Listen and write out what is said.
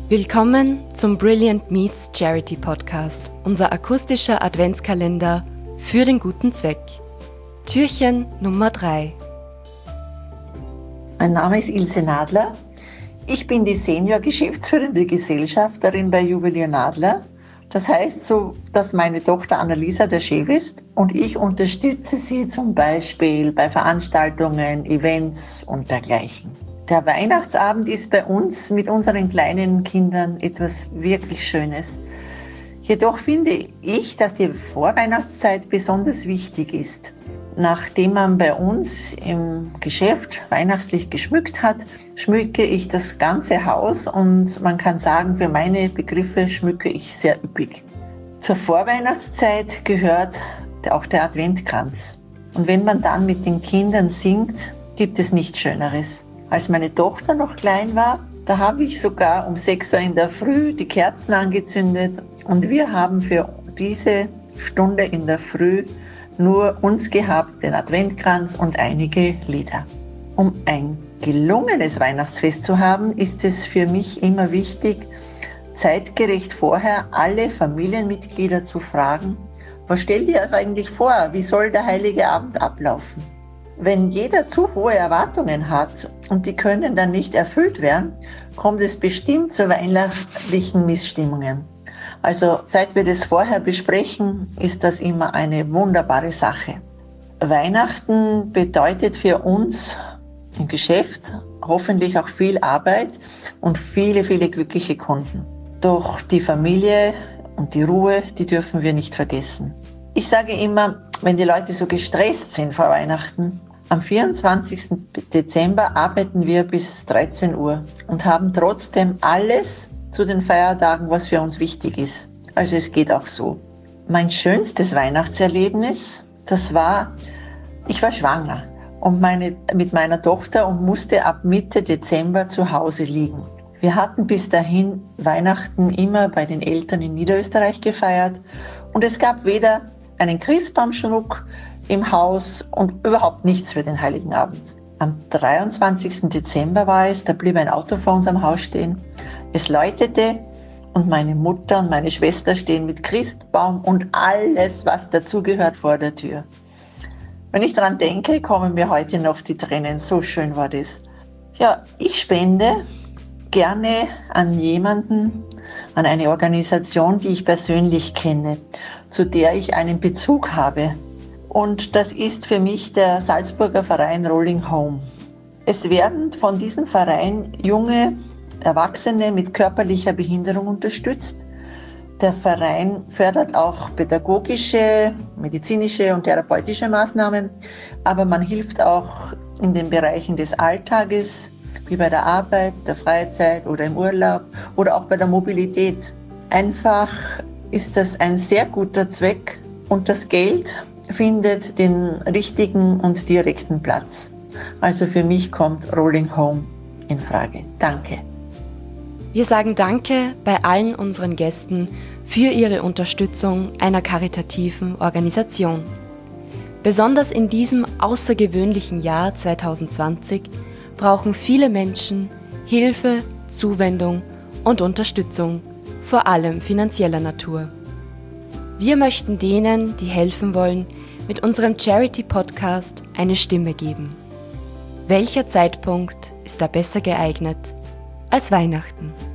Willkommen zum Brilliant Meets Charity Podcast, unser akustischer Adventskalender für den guten Zweck. Türchen Nummer 3. Mein Name ist Ilse Nadler. Ich bin die Senior-geschäftsführende Gesellschafterin bei Juwelier Nadler. Das heißt so, dass meine Tochter Annalisa der Chef ist und ich unterstütze sie zum Beispiel bei Veranstaltungen, Events und dergleichen. Der Weihnachtsabend ist bei uns mit unseren kleinen Kindern etwas wirklich Schönes. Jedoch finde ich, dass die Vorweihnachtszeit besonders wichtig ist. Nachdem man bei uns im Geschäft weihnachtlich geschmückt hat, schmücke ich das ganze Haus und man kann sagen, für meine Begriffe schmücke ich sehr üppig. Zur Vorweihnachtszeit gehört auch der Adventkranz. Und wenn man dann mit den Kindern singt, gibt es nichts Schöneres. Als meine Tochter noch klein war, da habe ich sogar um 6 Uhr in der Früh die Kerzen angezündet und wir haben für diese Stunde in der Früh nur uns gehabt, den Adventkranz und einige Lieder. Um ein gelungenes Weihnachtsfest zu haben, ist es für mich immer wichtig, zeitgerecht vorher alle Familienmitglieder zu fragen, was stellt ihr euch eigentlich vor, wie soll der heilige Abend ablaufen? Wenn jeder zu hohe Erwartungen hat und die können dann nicht erfüllt werden, kommt es bestimmt zu weihnachtlichen Missstimmungen. Also seit wir das vorher besprechen, ist das immer eine wunderbare Sache. Weihnachten bedeutet für uns im Geschäft hoffentlich auch viel Arbeit und viele, viele glückliche Kunden. Doch die Familie und die Ruhe, die dürfen wir nicht vergessen. Ich sage immer, wenn die Leute so gestresst sind vor Weihnachten, am 24. Dezember arbeiten wir bis 13 Uhr und haben trotzdem alles zu den Feiertagen, was für uns wichtig ist. Also es geht auch so. Mein schönstes Weihnachtserlebnis, ich war schwanger und mit meiner Tochter und musste ab Mitte Dezember zu Hause liegen. Wir hatten bis dahin Weihnachten immer bei den Eltern in Niederösterreich gefeiert und es gab weder einen Christbaumschmuck im Haus und überhaupt nichts für den Heiligen Abend. Am 23. Dezember war es, da blieb ein Auto vor unserem Haus stehen. Es läutete und meine Mutter und meine Schwester stehen mit Christbaum und alles, was dazugehört, vor der Tür. Wenn ich daran denke, kommen mir heute noch die Tränen. So schön war das. Ja, ich spende gerne an jemanden, an eine Organisation, die ich persönlich kenne, zu der ich einen Bezug habe. Und das ist für mich der Salzburger Verein Rolling Home. Es werden von diesem Verein junge Erwachsene mit körperlicher Behinderung unterstützt. Der Verein fördert auch pädagogische, medizinische und therapeutische Maßnahmen, aber man hilft auch in den Bereichen des Alltages, wie bei der Arbeit, der Freizeit oder im Urlaub oder auch bei der Mobilität. Einfach ist das ein sehr guter Zweck und das Geld findet den richtigen und direkten Platz. Also für mich kommt Rolling Home in Frage. Danke. Wir sagen Danke bei allen unseren Gästen für ihre Unterstützung einer karitativen Organisation. Besonders in diesem außergewöhnlichen Jahr 2020 brauchen viele Menschen Hilfe, Zuwendung und Unterstützung, vor allem finanzieller Natur. Wir möchten denen, die helfen wollen, mit unserem Charity-Podcast eine Stimme geben. Welcher Zeitpunkt ist da besser geeignet als Weihnachten?